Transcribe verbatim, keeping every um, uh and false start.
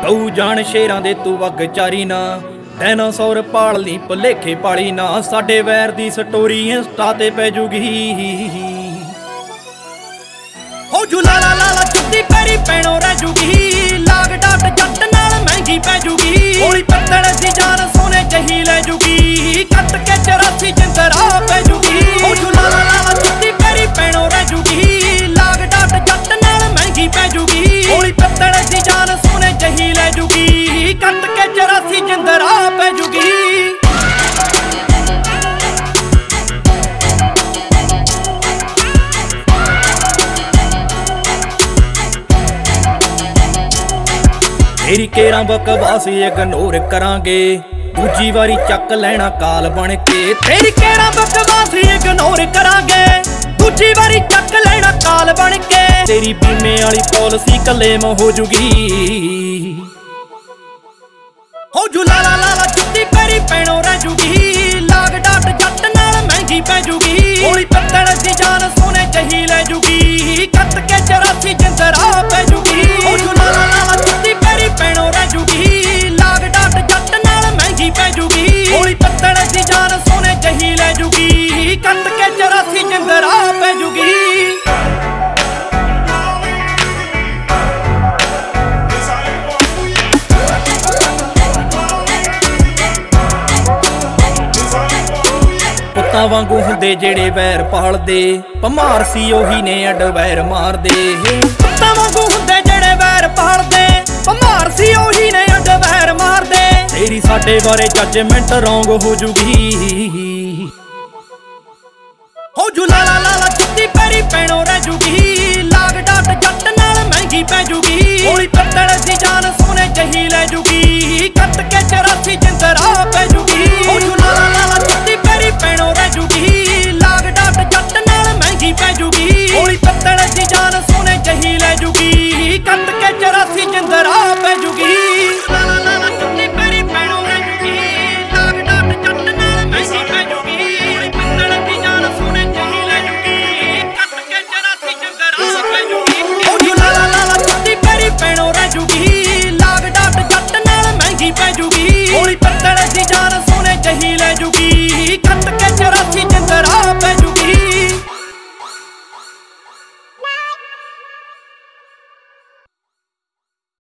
ਗਊ ਜਾਣ ਸ਼ੇਰਾਂ ਦੇ ਤੂੰ ਵਗ ਚਾਰੀ ਨਾ, ਡਾਇਨਾਸੌਰ ਪਾਲ ਲਈ ਭੁਲੇਖੇ ਪਾਲੀ ਨਾ। ਸਾਡੇ ਵੈਰ ਦੀ ਸਟੋਰੀ ਇੰਸਟਾ ਤੇ ਪੈ ਜੂਗੀ। ਹੋ ਜੂ ਲਾਲਾ ਲਾਲਾ ਜੁੱਤੀ ਪੈਰੀ ਪੈਣੋਂ ਰਹਿ ਜੂਗੀ। ਲਾਗ ਡਾਟ ਜੱਟ ਨਾਲ ਮਹਿੰਗੀ ਪੈ ਜੂਗੀ। ਹੋਲੀ ਪੱਤਣ ਦੀ ਜਾਨ ਸੋਨੇ ਜਹੀ ਲੈ ਜੂਗੀ। ਕੱਟ ਕੇ ਚਰਾਸੀ ਜਿੰਦਰਾ ਪੈ ਜੂਗੀ। ਹੋ ਜੂ ਲਾਲਾ ਲਾਲਾ ਜੁੱਤੀ ਪੈਰੀ ਪੈਣੋਂ ਰਹਿ ਜੂਗੀ। ਲਾਗ ਡਾਟ ਜੱਟ ਨਾਲ ਮਹਿੰਗੀ ਪੈ ਜੂਗੀ। ਹੋਲੀ ਪੱਤਣ ਦੀ ਜਾਨ ਸੋਨੇ ਜਹੀ ਲੈ ਜੂਗੀ। ਕੱਟ ਕੇ ਚਰਾਸੀ ਜਿੰਦਰਾ ਪੈ ਜੂਗੀ। ਤੇਰੀ ਕੇਰਾਂ ਬਕਵਾਸ ਇਗਨੋਰ ਕਰਾਂਗੇ, ਦੂਜੀ ਵਾਰੀ ਚੱਕ ਲੈਣਾ ਕਾਲ ਬਣ ਕੇ। ਤੇਰੀ ਕੇਰਾਂ ਬਕਵਾਸ ਇਗਨੋਰ ਕਰਾਂਗੇ, ਦੂਜੀ ਵਾਰੀ ਚੱਕ ਲੈਣਾ ਕਾਲ ਬਣ ਕੇ। ਤੇਰੀ ਬੀਮੇ ਵਾਲੀ ਪਾਲਿਸੀ ਕਲੇਮ ਹੋ ਜੂਗੀ। ਹੋ ਜੂ ਲਾਲਾ ਲਾਲਾ ਜੁੱਤੀ ਪੈਰੀ ਪੈਣੋਂ ਰਹਿ ਜੂਗੀ। ਲਾਗ ਡਾਟ ਜੱਟ ਨਾਲ ਮਹਿੰਗੀ ਪੈ ਜੂਗੀ। ਹੋਲੀ ਪੱਤਣ ਦੀ ਜਾਨ ਸੋਨੇ ਜਹੀ ਲੈ ਜੂਗੀ। ਕੱਟ ਕੇ ਚਰਾਸੀ ਜਿੰਦਰਾ ਪੈ ਜੂਗੀ। ਹੋ ਜੂ ਲਾਲਾ ਲਾਲਾ ਜੁੱਤੀ ਪੈਰੀ ਪੈਣੋਂ ਰਹਿ ਜੂਗੀ। ਲਾਗ ਡਾਟ ਜੱਟ ਨਾਲ ਮਹਿੰਗੀ ਪੈ ਜੂਗੀ। ਹੋਲੀ ਪੱਤਣ ਦੀ ਜਾਨ ਸੋਨੇ ਜਹੀ ਲੈ ਜੂਗੀ। ਕੱਟ ਕੇ ਚਰਾਸੀ ਜਿੰਦਰਾ ਪੈ ਜੂਗੀ। ਪੁੱਤਾਂ ਵਾਂਗੂ ਹੁੰਦੇ ਜਿਹੜੇ ਵੈਰ ਪਾਲਦੇ, ਭਮਾਰ ਸੀ ਉਹੀ ਨੇ ਅੱਡ ਵੈਰ ਮਾਰਦੇ। ਪੁੱਤਾਂ ਵਾਂਗੂ ਹੁੰਦੇ ਜਿਹੜੇ ਵੈਰ ਪਾਲਦੇ, ਭਮਾਰ ਸੀ ਉਹੀ ਨੇ ਅੱਡ ਵੈਰ ਮਾਰਦੇ। ਤੇਰੀ ਸਾਡੇ ਬਾਰੇ ਜੱਜਮੈਂਟ ਰੌਂਗ ਹੋ ਜੂਗੀ। ਹੋ ਜੂ ਲਾਲਾ ਲਾਲਾ ਜੁੱਤੀ ਪੈਰੀ ਪੈਣੋਂ ਰਹਿ ਜੂਗੀ। ਲਾਗ ਡਾਟ ਜੱਟ ਨਾਲ ਮਹਿੰਗੀ ਪੈ ਜੂਗੀ। ਹੋਲੀ